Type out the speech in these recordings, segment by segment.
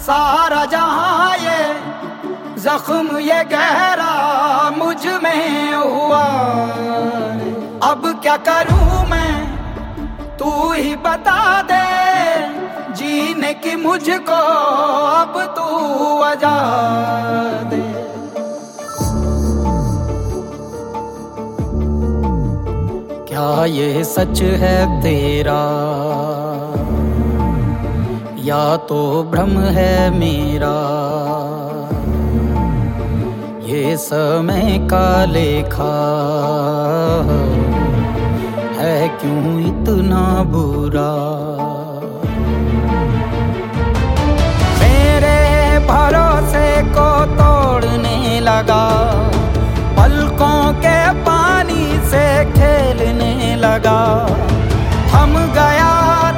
सारा जहां ये जख्म ये गहरा मुझ में हुआ। अब क्या करूं मैं तू ही बता दे, जीने की मुझको अब तू वजह दे। क्या ये सच है तेरा या तो भ्रम है मेरा, ये समय का लेखा है क्यों इतना बुरा। मेरे भरोसे को तोड़ने लगा, पलकों के पानी से खेलने लगा। थम गया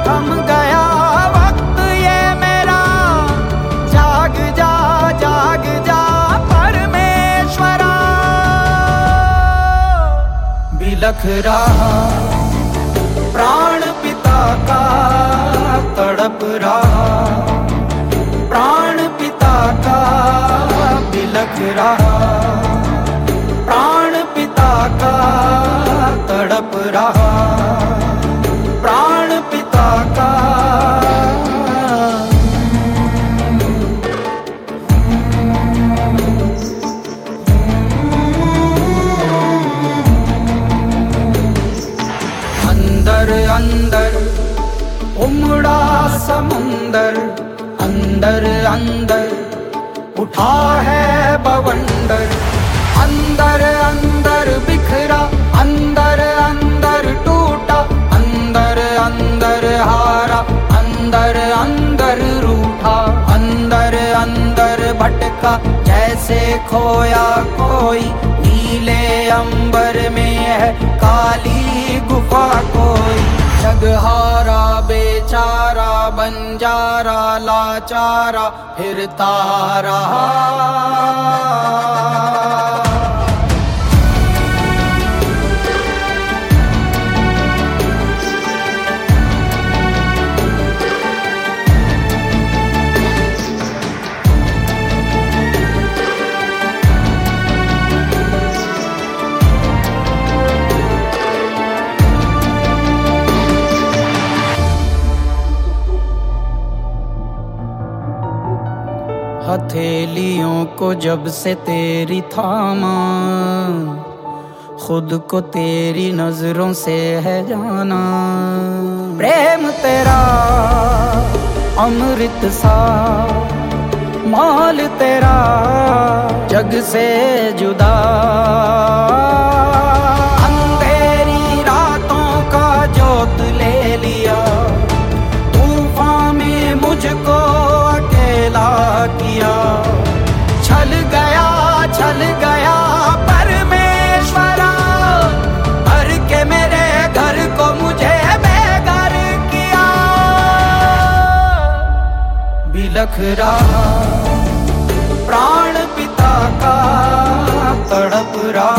वक्त ये मेरा, जाग जा परमेश्वरा। बिलख रहा प्राण पिता का, तड़प रहा प्राण पिता का। बिलख रहा प्राण पिता का, तड़प रहा प्राण पिता का। अंदर अंदर उमड़ा समुंदर, अंदर अंदर उठा है बवंडर। अंदर अंदर बिखरा, अंदर अंदर टूटा, अंदर अंदर हारा, अंदर अंदर रूठा। अंदर अंदर भटका जैसे खोया कोई, नीले अंबर में है काली गुफा कोई। जगहारा बेचारा बंजारा लाचारा फिरता रहा। हथेलियों को जब से तेरी थामा, खुद को तेरी नजरों से है जाना। प्रेम तेरा अमृत सा, मौल तेरा जग से जुदा। अंधेरी रातों का जोत ले लिया, तूफान में मुझको अकेला किया। छल गया परमेश्वरा, भर के मेरे घर को मुझे बेघर किया। बिलख रहा प्राण पिता का, तड़प रहा